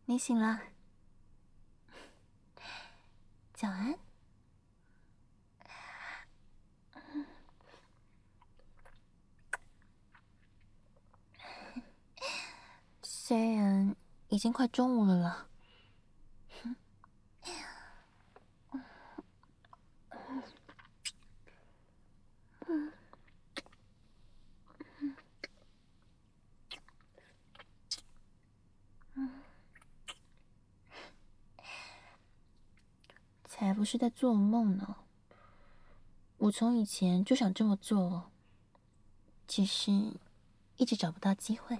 你醒了，早安。虽然已经快中午了啦，才不是在做梦呢。我从以前就想这么做了，只是一直找不到机会。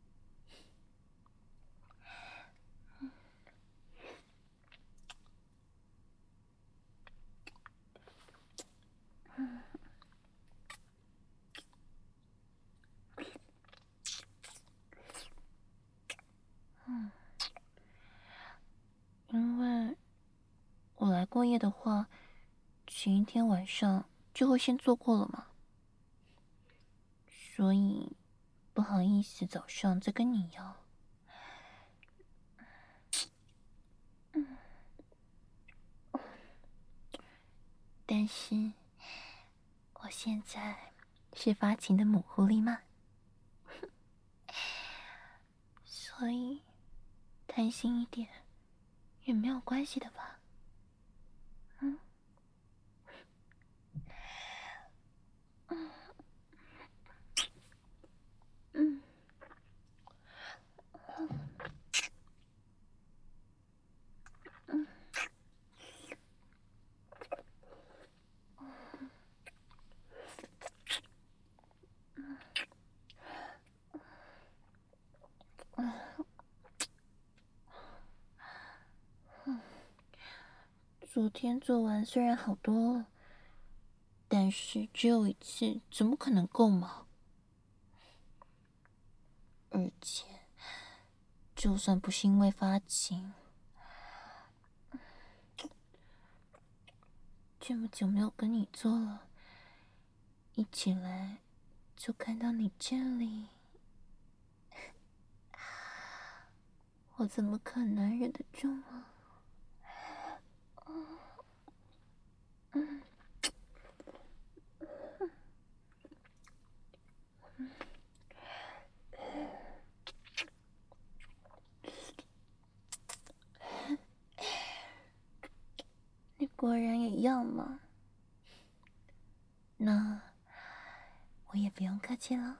因为我来过夜的话，前一天晚上就会先做过了嘛，所以不好意思早上再跟你要。但是我现在是发情的母狐狸嘛，所以贪心一点也没有关系的吧？昨天做完虽然好多了，但是只有一次，怎么可能够嘛？而且，就算不是因为发情，这么久没有跟你做了，一起来就看到你这里，我怎么可能忍得住啊？你果然也要嘛？那我也不用客气了。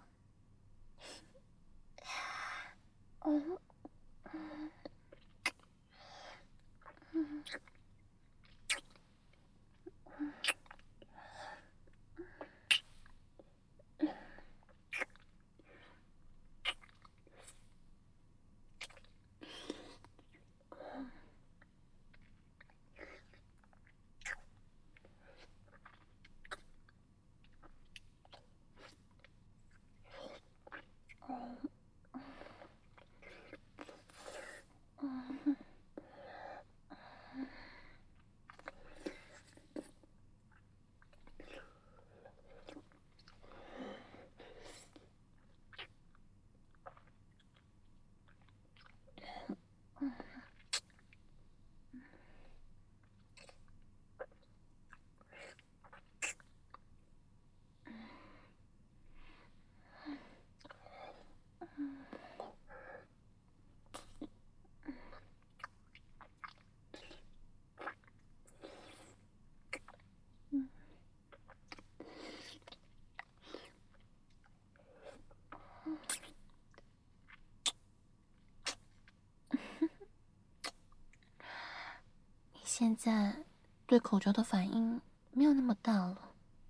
你现在对口交的反应没有那么大了，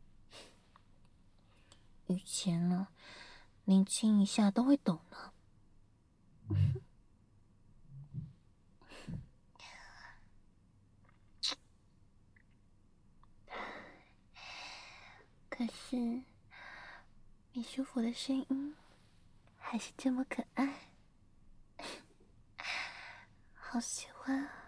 以前呢，连亲一下都会抖呢。可是，你舒服的声音还是这么可爱，好喜欢啊！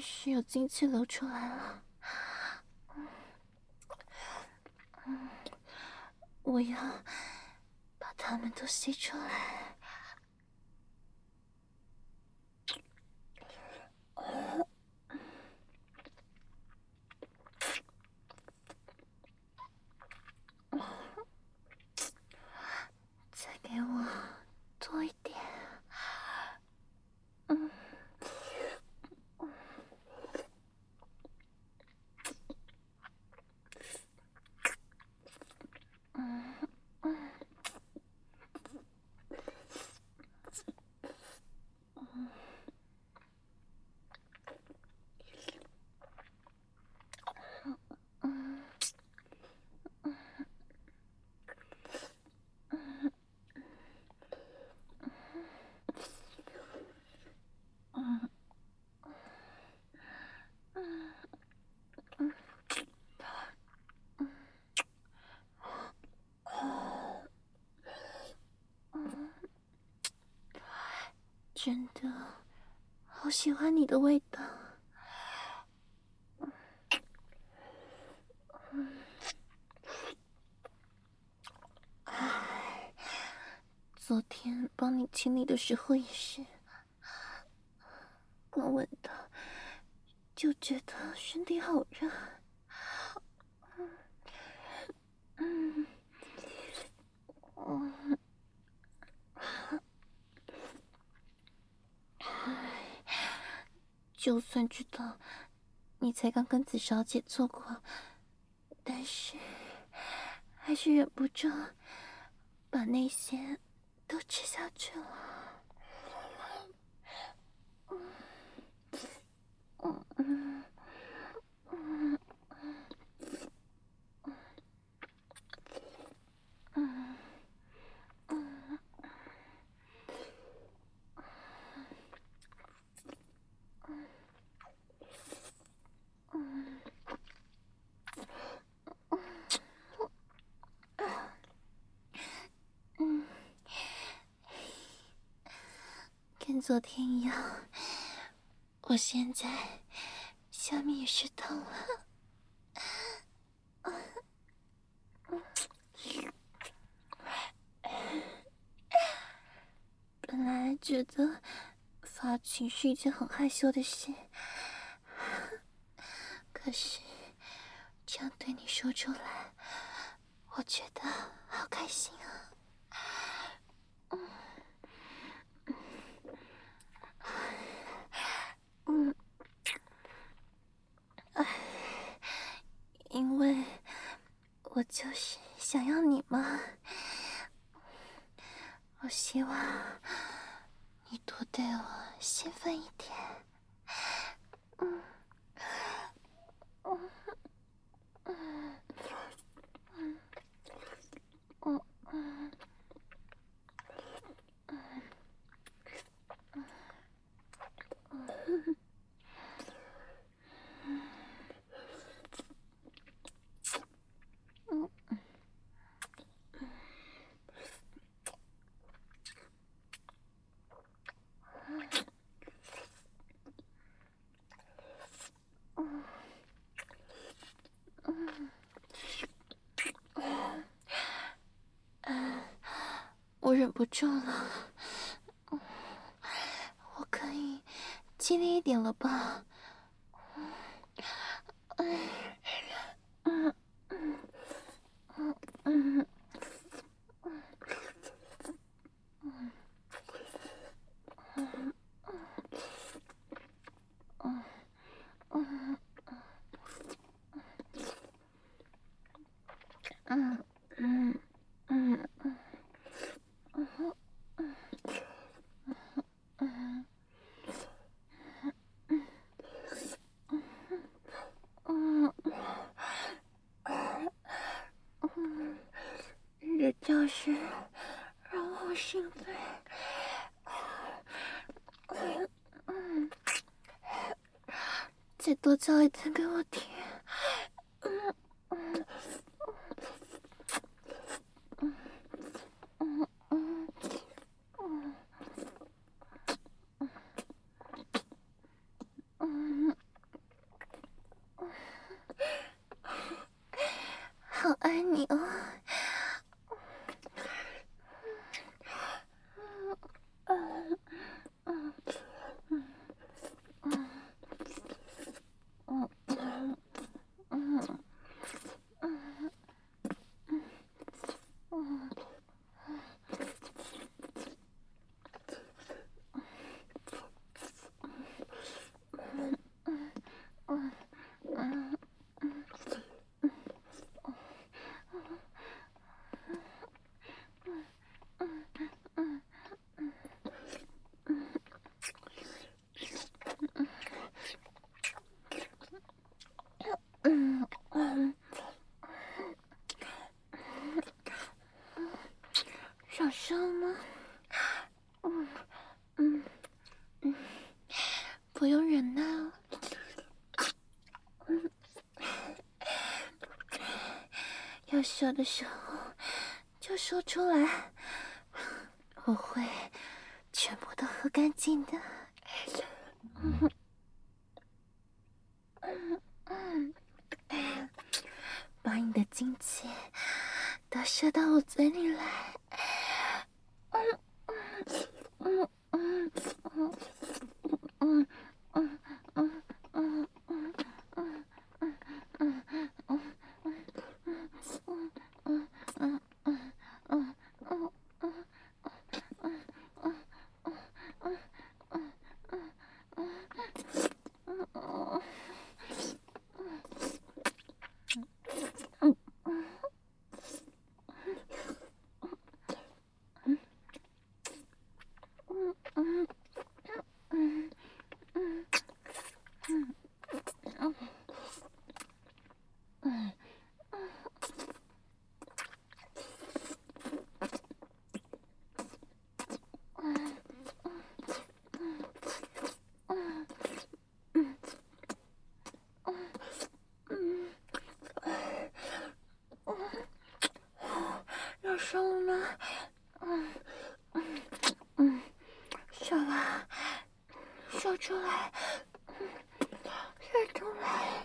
是有精气流出来了。我要把它们都吸出来。再给我多一点。真的好喜欢你的味道。昨天帮你清理的时候也是，光闻到就觉得身体好热。就算知道你才刚跟紫小姐做过，但是还是忍不住把那些都吃下去了。跟昨天一样，我现在下面也是痛了。本来觉得发情是一件很害羞的事，可是这样对你说出来，我觉得好开心啊。因为我就是想要你嘛，我希望你多对我兴奋一点。我忍不住了，我可以激烈一点了吧？你的叫声让我好兴奋。再多叫一次给我听。 好爱你哦。想上吗？不用忍耐哦。要射的时候就说出来，我会全部都喝干净的。把你的精气都射到我嘴里来。要上了吗？射吧，射出来，射出来。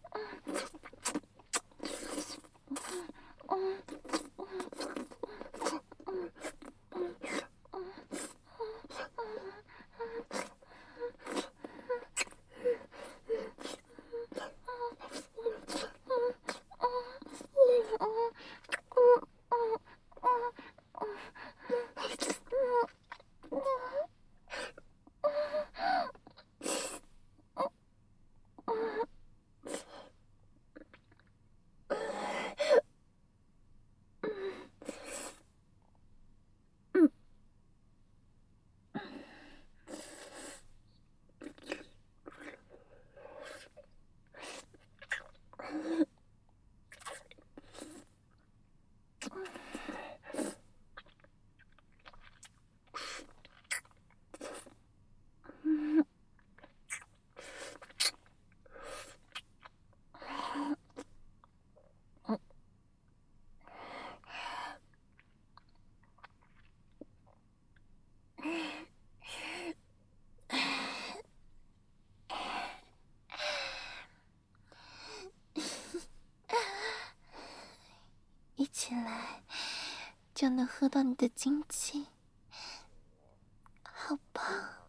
一起来就能喝到你的精气，好棒！